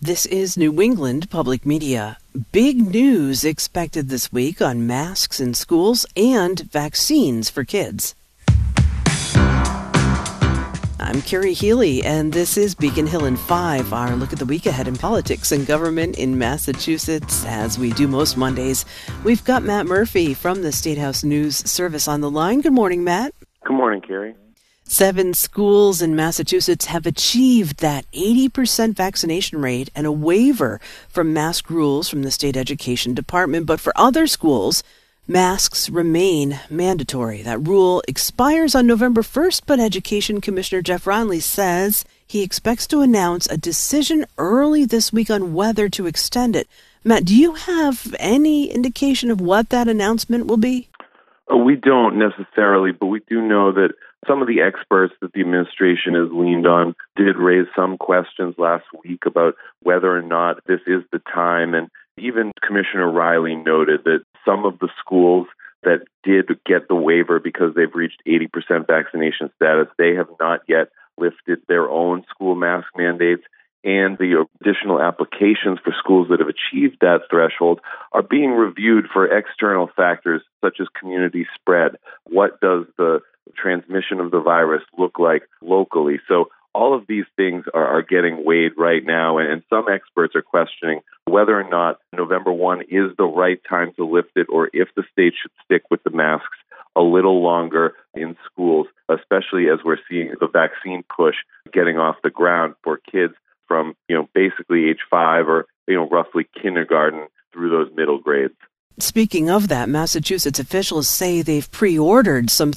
This is New England Public Media. Big news expected this week on masks in schools and vaccines for kids. I'm Carrie Healy, and this is Beacon Hill in 5, our look at the week ahead in politics and government in Massachusetts. As we do most Mondays, we've got Matt Murphy from the State House News Service on the line. Good morning, Matt. Good morning, Carrie. 7 schools in Massachusetts have achieved that 80% vaccination rate and a waiver from mask rules from the state education department. But for other schools, masks remain mandatory. That rule expires on November 1st, but Education Commissioner Jeff Ronley says he expects to announce a decision early this week on whether to extend it. Matt, do you have any indication of what that announcement will be? We don't necessarily, but we do know that some of the experts that the administration has leaned on did raise some questions last week about whether or not this is the time. And even Commissioner Riley noted that some of the schools that did get the waiver because they've reached 80% vaccination status, they have not yet lifted their own school mask mandates. And the additional applications for schools that have achieved that threshold are being reviewed for external factors such as community spread. What does the transmission of the virus look like locally? So all of these things are getting weighed right now, and some experts are questioning whether or not November 1 is the right time to lift it, or if the state should stick with the masks a little longer in schools, especially as we're seeing the vaccine push getting off the ground for kids from, basically age 5 or, roughly kindergarten through those middle grades. Speaking of that, Massachusetts officials say they've pre-ordered some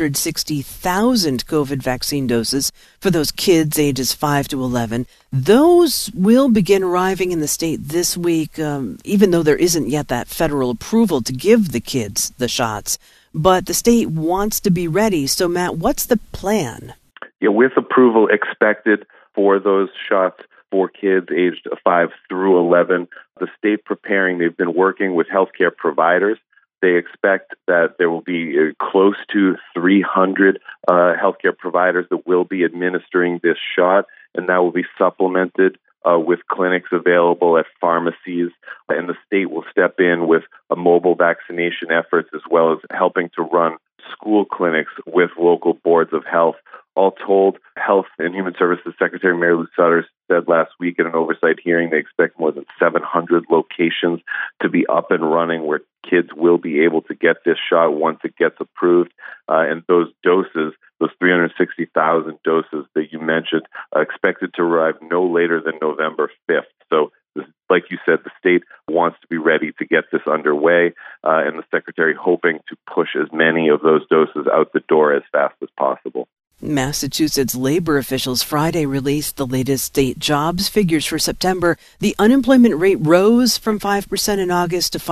360,000 COVID vaccine doses for those kids ages 5 to 11. Those will begin arriving in the state this week, even though there isn't yet that federal approval to give the kids the shots. But the state wants to be ready. So, Matt, what's the plan? Yeah, with approval expected for those shots for kids aged 5 through 11. The state preparing, they've been working with healthcare providers. They expect that there will be close to 300 healthcare providers that will be administering this shot, and that will be supplemented with clinics available at pharmacies. And the state will step in with a mobile vaccination efforts as well as helping to run school clinics with local boards of health. All told, Health and Human Services Secretary Mary Lou Sutter said last week at an oversight hearing they expect more than 700 locations to be up and running where kids will be able to get this shot once it gets approved. And those doses, those 360,000 doses that you mentioned, are expected to arrive no later than November 5th. So, like you said, the state wants to be ready to get this underway, and the Secretary hoping to push as many of those doses out the door as fast as possible. Massachusetts labor officials Friday released the latest state jobs figures for September. The unemployment rate rose from 5% in August to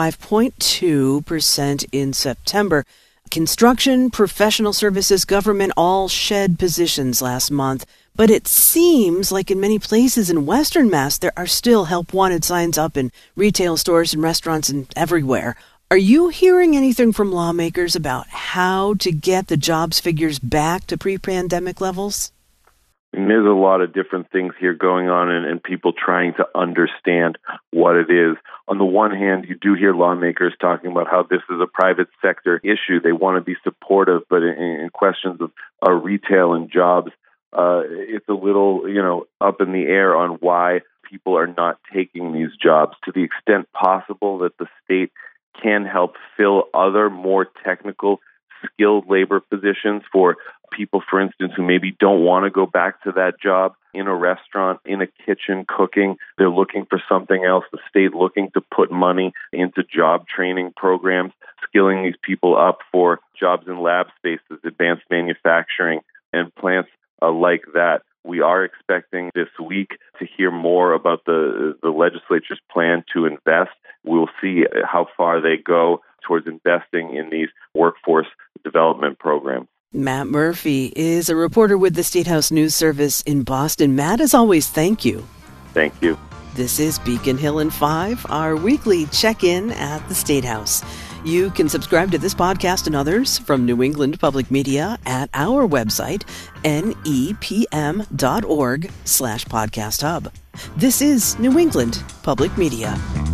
5.2% in September. Construction, professional services, government all shed positions last month. But it seems like in many places in Western Mass, there are still help wanted signs up in retail stores and restaurants and everywhere. Are you hearing anything from lawmakers about how to get the jobs figures back to pre-pandemic levels? There's a lot of different things here going on and people trying to understand what it is. On the one hand, you do hear lawmakers talking about how this is a private sector issue. They want to be supportive, but in questions of retail and jobs, it's a little, up in the air on why people are not taking these jobs. To the extent possible that the state can help fill other more technical, skilled labor positions for people, for instance, who maybe don't want to go back to that job in a restaurant, in a kitchen, cooking. They're looking for something else. The state looking to put money into job training programs, skilling these people up for jobs in lab spaces, advanced manufacturing, and plants like that. We are expecting this week to hear more about the legislature's plan to invest. We'll see how far they go towards investing in these workforce development programs. Matt Murphy is a reporter with the State House News Service in Boston. Matt, as always, thank you. Thank you. This is Beacon Hill in 5, our weekly check-in at the State House. You can subscribe to this podcast and others from New England Public Media at our website, nepm.org/podcast hub. This is New England Public Media.